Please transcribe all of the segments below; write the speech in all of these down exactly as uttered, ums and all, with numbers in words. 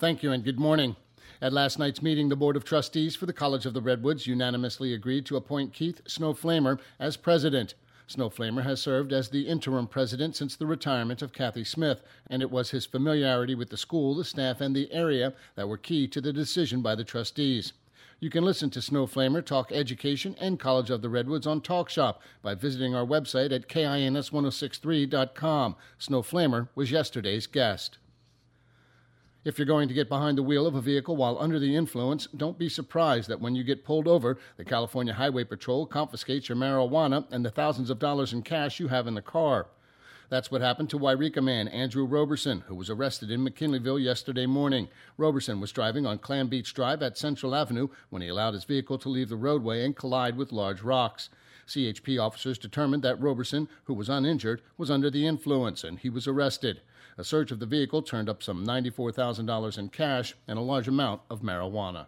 Thank you and good morning. At last night's meeting, the Board of Trustees for the College of the Redwoods unanimously agreed to appoint Keith Snowflamer as president. Snowflamer has served as the interim president since the retirement of Kathy Smith, and it was his familiarity with the school, the staff, and the area that were key to the decision by the trustees. You can listen to Snowflamer talk education and College of the Redwoods on TalkShop by visiting our website at K I N S ten sixty-three dot com. Snowflamer was yesterday's guest. If you're going to get behind the wheel of a vehicle while under the influence, don't be surprised that when you get pulled over, the California Highway Patrol confiscates your marijuana and the thousands of dollars in cash you have in the car. That's what happened to Wairika man Andrew Roberson, who was arrested in McKinleyville yesterday morning. Roberson was driving on Clam Beach Drive at Central Avenue when he allowed his vehicle to leave the roadway and collide with large rocks. C H P officers determined that Roberson, who was uninjured, was under the influence, and he was arrested. A search of the vehicle turned up some ninety-four thousand dollars in cash and a large amount of marijuana.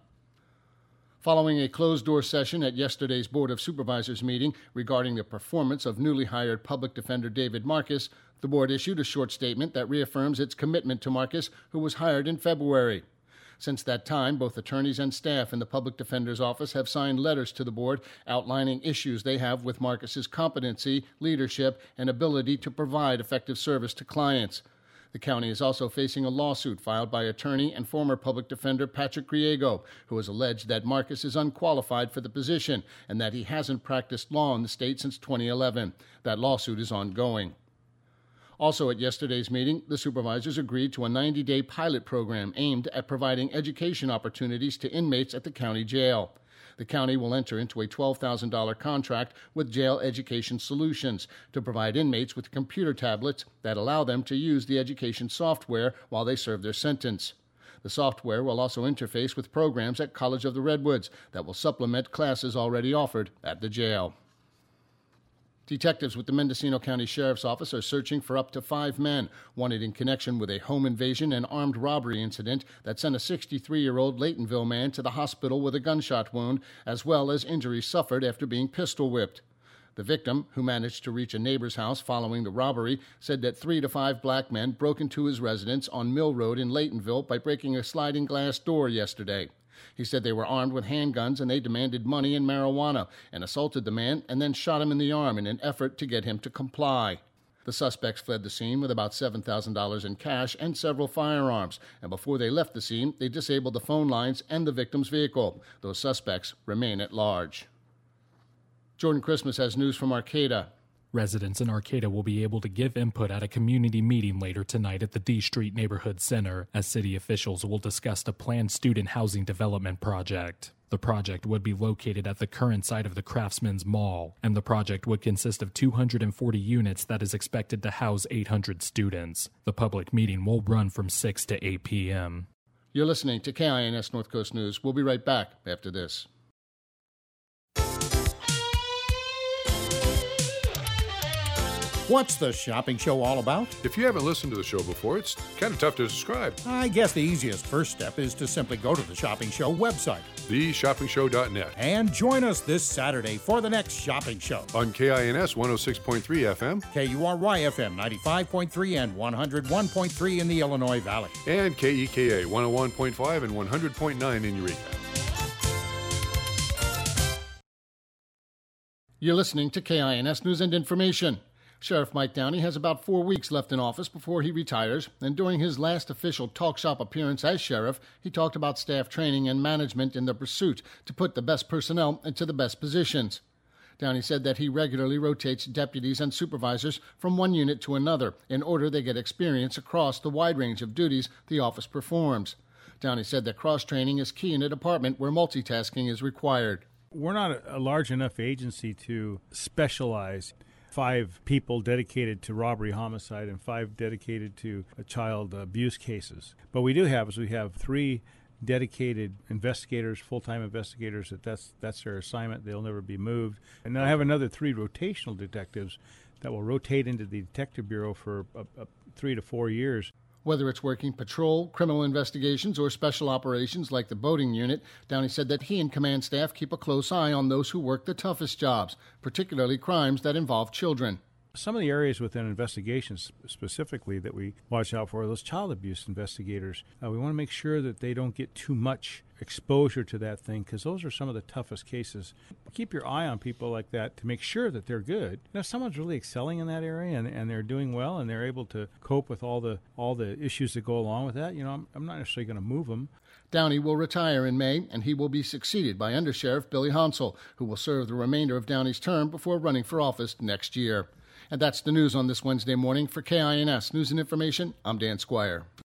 Following a closed-door session at yesterday's Board of Supervisors meeting regarding the performance of newly hired public defender David Marcus, the board issued a short statement that reaffirms its commitment to Marcus, who was hired in February. Since that time, both attorneys and staff in the Public Defender's Office have signed letters to the board outlining issues they have with Marcus's competency, leadership, and ability to provide effective service to clients. The county is also facing a lawsuit filed by attorney and former public defender Patrick Griego, who has alleged that Marcus is unqualified for the position and that he hasn't practiced law in the state since twenty eleven. That lawsuit is ongoing. Also at yesterday's meeting, the supervisors agreed to a ninety-day pilot program aimed at providing education opportunities to inmates at the county jail. The county will enter into a twelve thousand dollars contract with Jail Education Solutions to provide inmates with computer tablets that allow them to use the education software while they serve their sentence. The software will also interface with programs at College of the Redwoods that will supplement classes already offered at the jail. Detectives with the Mendocino County Sheriff's Office are searching for up to five men wanted in connection with a home invasion and armed robbery incident that sent a sixty-three-year-old Laytonville man to the hospital with a gunshot wound, as well as injuries suffered after being pistol-whipped. The victim, who managed to reach a neighbor's house following the robbery, said that three to five black men broke into his residence on Mill Road in Laytonville by breaking a sliding glass door yesterday. He said they were armed with handguns and they demanded money and marijuana and assaulted the man and then shot him in the arm in an effort to get him to comply. The suspects fled the scene with about seven thousand dollars in cash and several firearms, and before they left the scene, they disabled the phone lines and the victim's vehicle. Those suspects remain at large. Jordan Christmas has news from Arcata. Residents in Arcata will be able to give input at a community meeting later tonight at the D Street Neighborhood Center, as city officials will discuss a planned student housing development project. The project would be located at the current site of the Craftsman's Mall, and the project would consist of two hundred forty units that is expected to house eight hundred students. The public meeting will run from six to eight p.m. You're listening to K I N S North Coast News. We'll be right back after this. What's the shopping show all about? If you haven't listened to the show before, it's kind of tough to describe. I guess the easiest first step is to simply go to the Shopping Show website, the shopping show dot net, and join us this Saturday for the next shopping show. On K I N S one oh six point three F M, K U R Y F M ninety-five point three and one oh one point three in the Illinois Valley, and K E K A one oh one point five and one hundred point nine in Eureka. You're listening to K I N S News and Information. Sheriff Mike Downey has about four weeks left in office before he retires, and during his last official Talk Shop appearance as sheriff, he talked about staff training and management in the pursuit to put the best personnel into the best positions. Downey said that he regularly rotates deputies and supervisors from one unit to another in order they get experience across the wide range of duties the office performs. Downey said that cross-training is key in a department where multitasking is required. We're not a large enough agency to specialize. Five people dedicated to robbery homicide and five dedicated to child abuse cases. But we do have is we have three dedicated investigators, full-time investigators, that that's, that's their assignment. They'll never be moved. And then I have another three rotational detectives that will rotate into the Detective Bureau for uh, uh, three to four years. Whether it's working patrol, criminal investigations, or special operations like the boating unit, Downey said that he and command staff keep a close eye on those who work the toughest jobs, particularly crimes that involve children. Some of the areas within investigations specifically that we watch out for are those child abuse investigators. Uh, we want to make sure that they don't get too much exposure to that thing, because those are some of the toughest cases. Keep your eye on people like that to make sure that they're good. Now, if someone's really excelling in that area and, and they're doing well and they're able to cope with all the all the issues that go along with that, you know, I'm, I'm not necessarily going to move them. Downey will retire in May, and he will be succeeded by Undersheriff Billy Hansel, who will serve the remainder of Downey's term before running for office next year. And that's the news on this Wednesday morning. For K I N S News and Information, I'm Dan Squire.